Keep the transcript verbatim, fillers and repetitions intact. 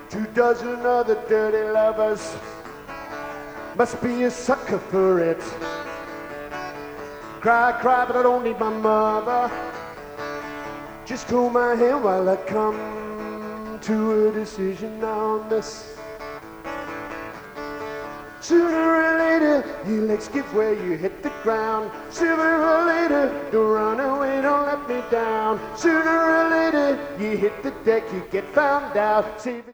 Two dozen other dirty lovers. Must be a sucker for it. Cry, cry, but I don't need my mother. Just hold my hand while I come to a decision on this. Sooner or later, your legs give where you hit the ground. Sooner or later, don't run away, don't let me down. Sooner or later, you hit the deck, you get found out. Save it.